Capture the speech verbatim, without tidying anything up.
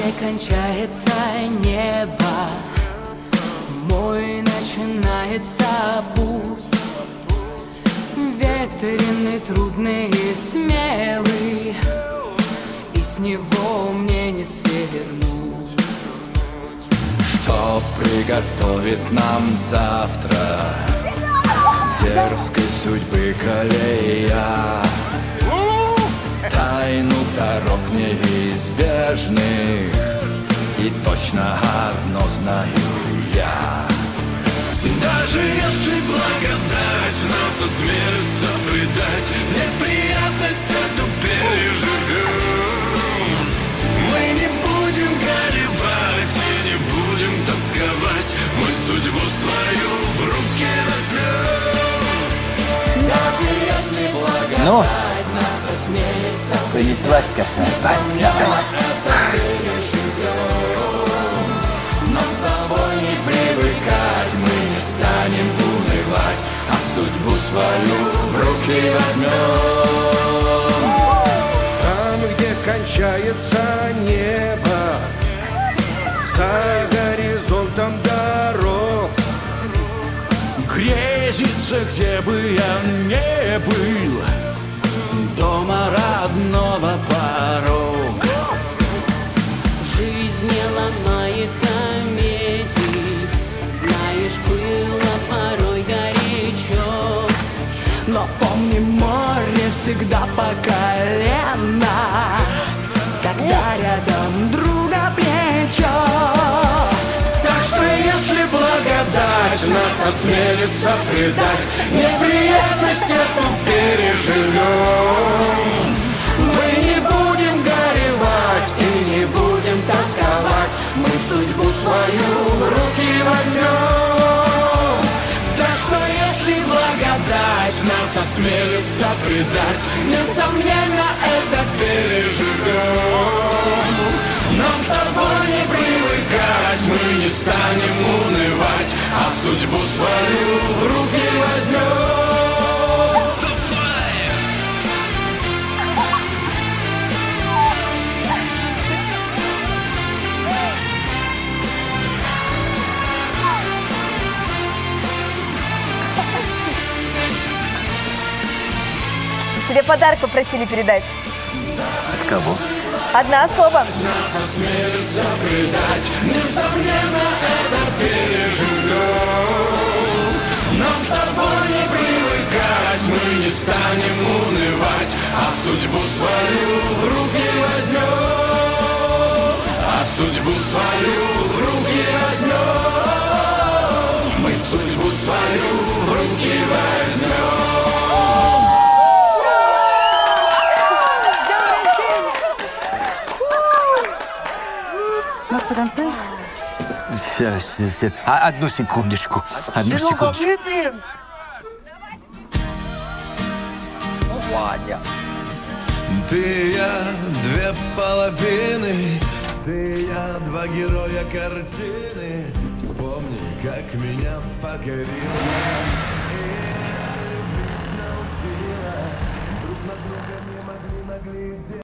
где кончается небо, мой начинается путь. Ветреный, трудный и смелый, и с него мне не свернуть. Что приготовит нам завтра дерзкой судьбы колея, тайну дорог неизбежных, и точно одно знаю я. Даже если благодать нас осмелится предать, неприятность эту переживем. Мы не будем горевать и не будем тосковать, мы судьбу свою в руки возьмем. Даже если благодать Ну, нас осмелится понеслась коса. несомненно, это переживем. Но с тобой не привыкать, мы не станем унывать, а судьбу свою в руки возьмем. Там, где кончается небо, за горизонтом дорог, грезится, где бы я не был, дома родного порог. Жизнь не ломает комедий, знаешь, было порой горячо. Но помни, море всегда по колено, когда рядом друга плечо. Так что если благодать нас осмелится предать, неприятность эту переживем. Мы не будем горевать и не будем тосковать, мы судьбу свою в руки возьмем. Так что если благодать нас осмелится предать, несомненно, это переживем. Нам с тобой не привыкать, мы не станем унывать, а судьбу свою в руки возьмем. Тебе подарок попросили передать. От кого? Одна особа. Нас осмелится предать, несомненно, это переживем. Нам с тобой не привыкать, мы не станем унывать, а судьбу свою в руки возьмем. А судьбу свою в руки возьмем. Мы судьбу свою в руки возьмем. Может, потанцуем? Сейчас, сейчас. А, одну секундочку. Одну секундочку. Ваня. Ты и я, две половины, ты и я, два героя картины. Вспомни, как меня покорила.